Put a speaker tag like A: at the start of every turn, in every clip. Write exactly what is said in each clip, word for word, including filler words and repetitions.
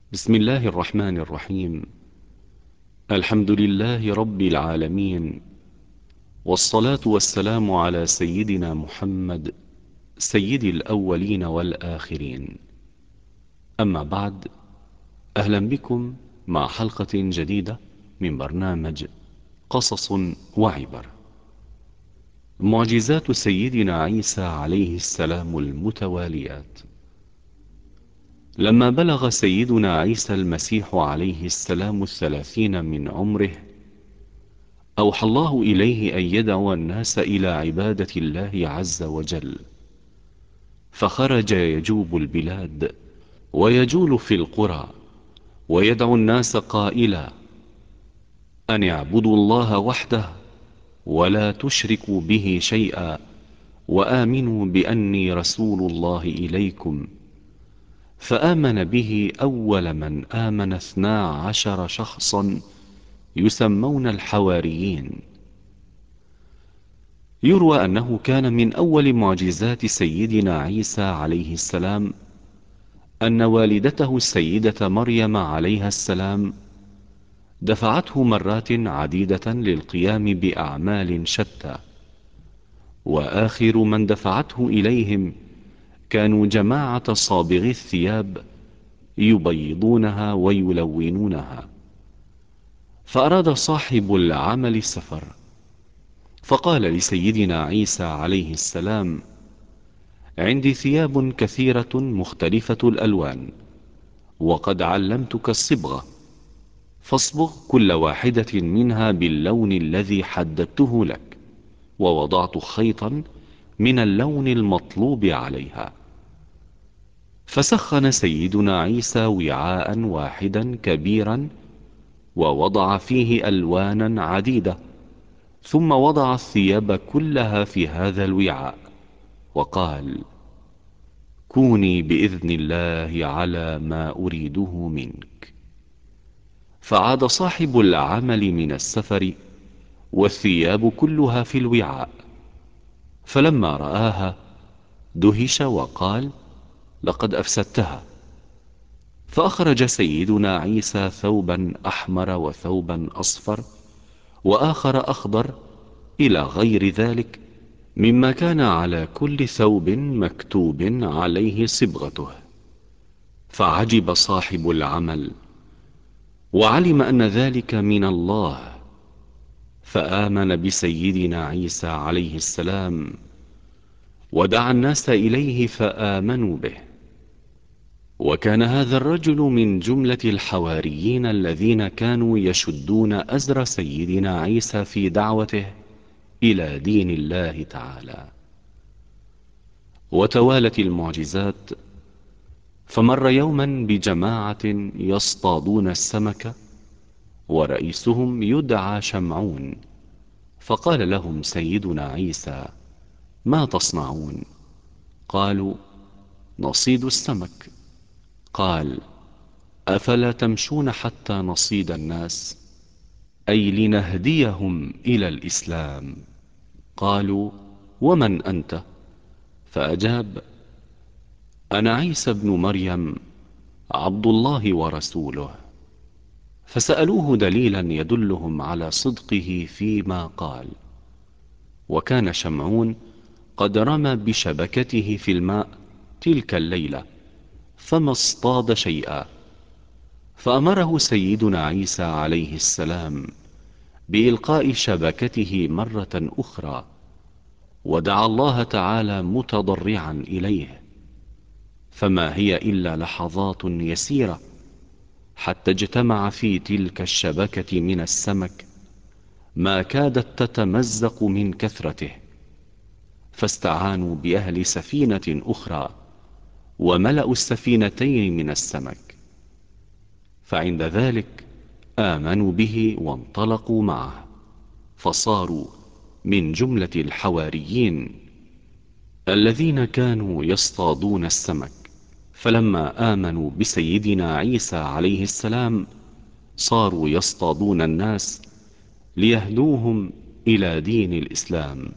A: بسم الله الرحمن الرحيم. الحمد لله رب العالمين، والصلاة والسلام على سيدنا محمد سيد الأولين والآخرين. أما بعد، أهلا بكم مع حلقة جديدة من برنامج قصص وعبر. معجزات سيدنا عيسى عليه السلام المتواليات. لما بلغ سيدنا عيسى المسيح عليه السلام الثلاثين من عمره، أوحى الله إليه أن يدعو الناس إلى عبادة الله عز وجل، فخرج يجوب البلاد ويجول في القرى ويدعو الناس قائلا: أن اعبدوا الله وحده ولا تشركوا به شيئا، وآمنوا بأني رسول الله إليكم. فآمن به أول من آمن اثنا عشر شخصا يسمون الحواريين. يروى أنه كان من أول معجزات سيدنا عيسى عليه السلام أن والدته السيدة مريم عليها السلام دفعته مرات عديدة للقيام بأعمال شتى، وآخر من دفعته إليهم كانوا جماعة صابغي الثياب يبيضونها ويلونونها. فأراد صاحب العمل السفر، فقال لسيدنا عيسى عليه السلام: عندي ثياب كثيرة مختلفة الألوان، وقد علمتك الصبغة، فاصبغ كل واحدة منها باللون الذي حددته لك. ووضعت خيطا من اللون المطلوب عليها. فسخن سيدنا عيسى وعاء واحدا كبيرا، ووضع فيه ألوانا عديدة، ثم وضع الثياب كلها في هذا الوعاء، وقال: كوني بإذن الله على ما أريده منك. فعاد صاحب العمل من السفر والثياب كلها في الوعاء، فلما رآها دهش وقال: لقد أفسدتها. فأخرج سيدنا عيسى ثوبا أحمر وثوبا أصفر وآخر أخضر إلى غير ذلك مما كان على كل ثوب مكتوب عليه صبغته. فعجب صاحب العمل وعلم أن ذلك من الله، فآمن بسيدنا عيسى عليه السلام ودعا الناس إليه فآمنوا به. وكان هذا الرجل من جملة الحواريين الذين كانوا يشدون أزر سيدنا عيسى في دعوته إلى دين الله تعالى. وتوالت المعجزات، فمر يوما بجماعة يصطادون السمك، ورئيسهم يدعى شمعون. فقال لهم سيدنا عيسى: ما تصنعون؟ قالوا: نصيد السمك. قال: أفلا تمشون حتى نصيد الناس، أي لنهديهم إلى الإسلام؟ قالوا: ومن أنت؟ فأجاب: أنا عيسى بن مريم عبد الله ورسوله. فسألوه دليلا يدلهم على صدقه فيما قال. وكان شمعون قد رمى بشبكته في الماء تلك الليلة فما اصطاد شيئا، فأمره سيدنا عيسى عليه السلام بإلقاء شبكته مرة أخرى، ودعا الله تعالى متضرعا إليه. فما هي إلا لحظات يسيرة حتى اجتمع في تلك الشبكة من السمك ما كادت تتمزق من كثرته، فاستعانوا بأهل سفينة أخرى وملأوا السفينتين من السمك. فعند ذلك آمنوا به وانطلقوا معه، فصاروا من جملة الحواريين الذين كانوا يصطادون السمك. فلما آمنوا بسيدنا عيسى عليه السلام صاروا يصطادون الناس ليهدوهم إلى دين الإسلام.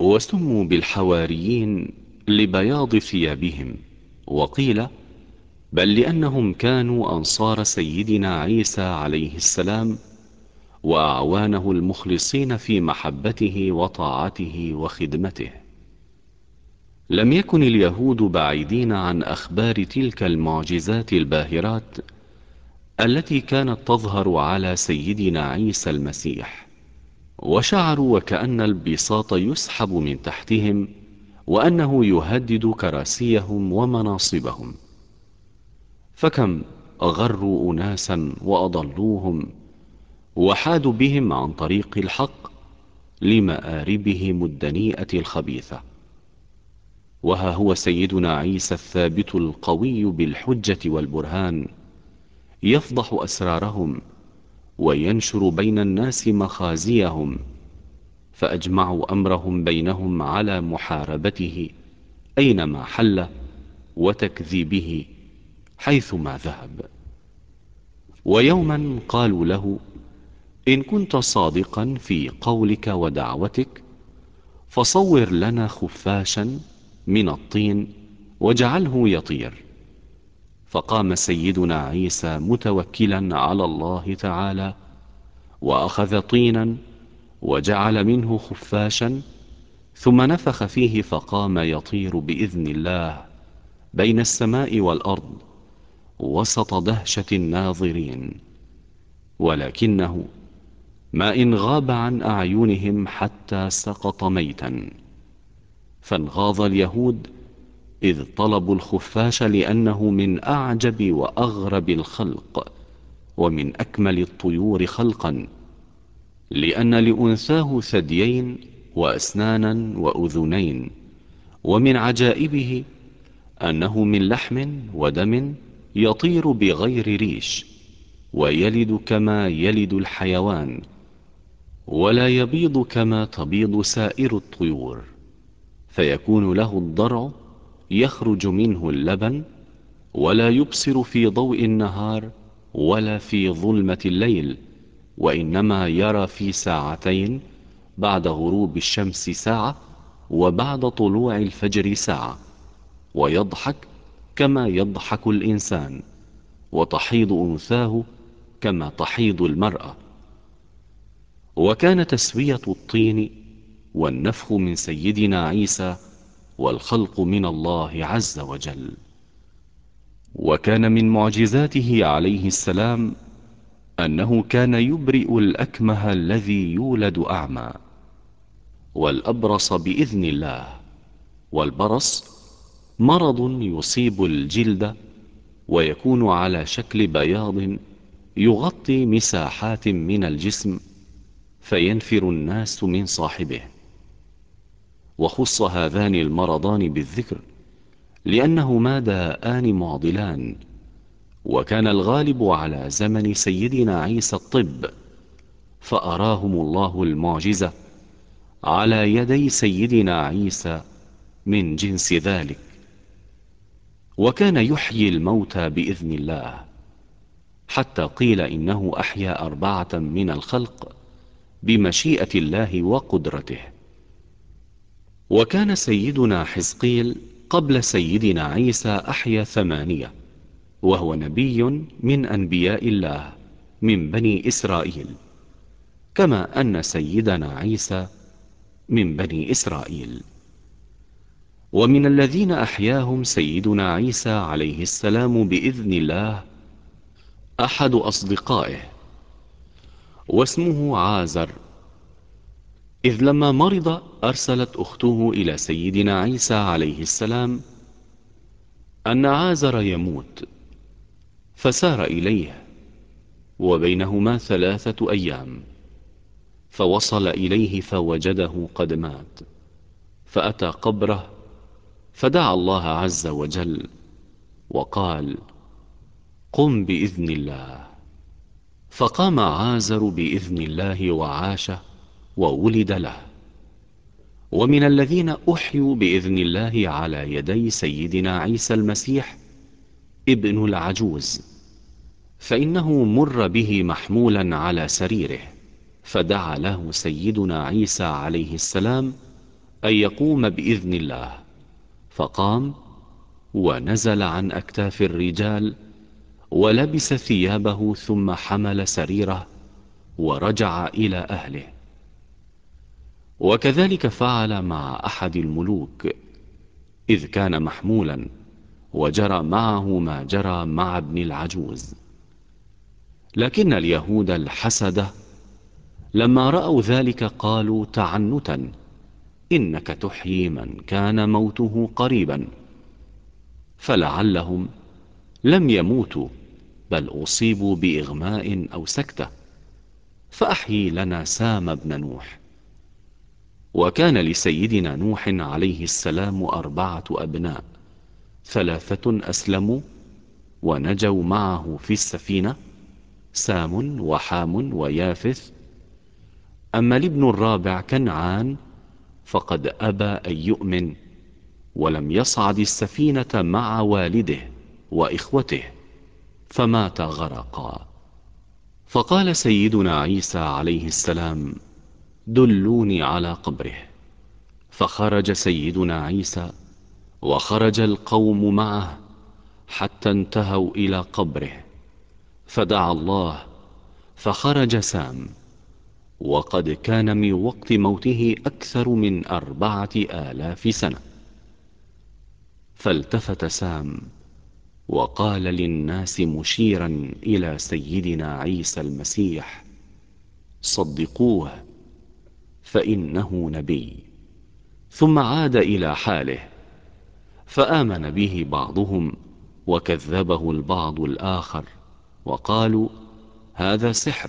A: وسموا بالحواريين لبياض ثيابهم، وقيل بل لأنهم كانوا أنصار سيدنا عيسى عليه السلام وأعوانه المخلصين في محبته وطاعته وخدمته. لم يكن اليهود بعيدين عن أخبار تلك المعجزات الباهرات التي كانت تظهر على سيدنا عيسى المسيح، وشعروا وكأن البساط يسحب من تحتهم، وأنه يهدد كراسيهم ومناصبهم. فكم غروا أناسا وأضلوهم وحادوا بهم عن طريق الحق لمآربهم الدنيئة الخبيثة. وها هو سيدنا عيسى الثابت القوي بالحجة والبرهان يفضح أسرارهم وينشر بين الناس مخازيهم، فأجمعوا أمرهم بينهم على محاربته أينما حل وتكذيبه حيثما ذهب. ويوما قالوا له: إن كنت صادقا في قولك ودعوتك فصور لنا خفاشا من الطين وجعله يطير. فقام سيدنا عيسى متوكلا على الله تعالى، وأخذ طينا وجعل منه خفاشا، ثم نفخ فيه فقام يطير بإذن الله بين السماء والأرض وسط دهشة الناظرين. ولكنه ما إن غاب عن أعينهم حتى سقط ميتا. فانغاض اليهود إذ طلبوا الخفاش، لأنه من أعجب وأغرب الخلق ومن أكمل الطيور خلقا، لأن لأنثاه ثديين وأسنانا وأذنين، ومن عجائبه أنه من لحم ودم يطير بغير ريش، ويلد كما يلد الحيوان، ولا يبيض كما تبيض سائر الطيور، فيكون له الضرع يخرج منه اللبن، ولا يبصر في ضوء النهار ولا في ظلمة الليل، وإنما يرى في ساعتين، بعد غروب الشمس ساعة وبعد طلوع الفجر ساعة، ويضحك كما يضحك الإنسان، وتحيض أنثاه كما تحيض المرأة. وكان تسوية الطين والنفخ من سيدنا عيسى والخلق من الله عز وجل. وكان من معجزاته عليه السلام أنه كان يبرئ الأكمه الذي يولد أعمى، والأبرص بإذن الله. والبرص مرض يصيب الجلد ويكون على شكل بياض يغطي مساحات من الجسم، فينفر الناس من صاحبه. وخص هذان المرضان بالذكر لأنهما داءان معضلان، وكان الغالب على زمن سيدنا عيسى الطب، فأراهم الله المعجزة على يدي سيدنا عيسى من جنس ذلك. وكان يحيي الموتى بإذن الله، حتى قيل إنه أحيا أربعة من الخلق بمشيئة الله وقدرته. وكان سيدنا حزقيل قبل سيدنا عيسى أحيا ثمانية، وهو نبي من أنبياء الله من بني إسرائيل، كما أن سيدنا عيسى من بني إسرائيل. ومن الذين أحياهم سيدنا عيسى عليه السلام بإذن الله أحد أصدقائه، واسمه عازر، إذ لما مرض أرسلت أخته إلى سيدنا عيسى عليه السلام أن عازر يموت، فسار إليه، وبينهما ثلاثة أيام، فوصل إليه فوجده قد مات، فأتى قبره فدعا الله عز وجل وقال: قم بإذن الله. فقام عازر بإذن الله وعاش وولد له. ومن الذين أحيوا بإذن الله على يدي سيدنا عيسى المسيح ابن العجوز، فإنه مر به محمولا على سريره، فدعا له سيدنا عيسى عليه السلام أن يقوم بإذن الله، فقام ونزل عن أكتاف الرجال ولبس ثيابه ثم حمل سريره ورجع إلى أهله. وكذلك فعل مع أحد الملوك إذ كان محمولا، وجرى معه ما جرى مع ابن العجوز. لكن اليهود الحسدة لما رأوا ذلك قالوا تعنتا: إنك تحيي من كان موته قريبا. فلعلهم لم يموتوا، بل أصيبوا بإغماء أو سكتة، فأحيي لنا سام بن نوح. وكان لسيدنا نوح عليه السلام أربعة أبناء، ثلاثة أسلموا ونجوا معه في السفينة، سام وحام ويافث. أما الابن الرابع كنعان فقد أبى أن يؤمن، ولم يصعد السفينة مع والده وإخوته، فمات غرقا. فقال سيدنا عيسى عليه السلام: دلوني على قبره. فخرج سيدنا عيسى وخرج القوم معه حتى انتهوا إلى قبره، فدعا الله فخرج سام، وقد كان من وقت موته أكثر من أربعة آلاف سنة. فالتفت سام وقال للناس مشيرا إلى سيدنا عيسى المسيح: صدقوه فإنه نبي. ثم عاد إلى حاله، فآمن به بعضهم وكذبه البعض الآخر، وقالوا: هذا سحر.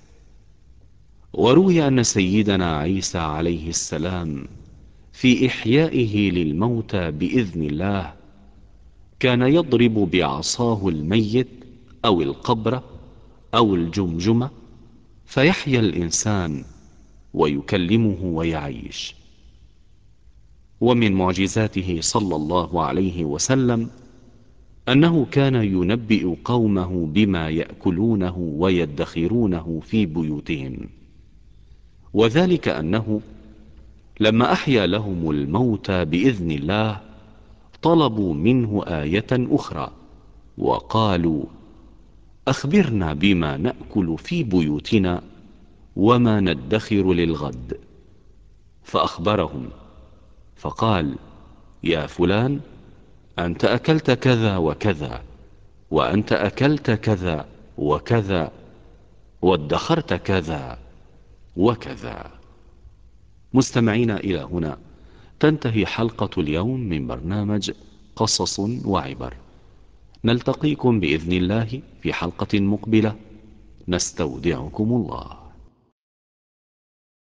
A: وروي أن سيدنا عيسى عليه السلام في إحيائه للموتى بإذن الله كان يضرب بعصاه الميت أو القبر أو الجمجمة، فيحيا الإنسان ويكلمه ويعيش. ومن معجزاته صلى الله عليه وسلم أنه كان ينبئ قومه بما يأكلونه ويدخرونه في بيوتهم، وذلك أنه لما أحيا لهم الموتى بإذن الله طلبوا منه آية أخرى، وقالوا: أخبرنا بما نأكل في بيوتنا وما ندخر للغد. فأخبرهم فقال: يا فلان، أنت أكلت كذا وكذا، وأنت أكلت كذا وكذا، وادخرت كذا وكذا. مستمعين، إلى هنا تنتهي حلقة اليوم من برنامج قصص وعبر. نلتقيكم بإذن الله في حلقة مقبلة. نستودعكم الله.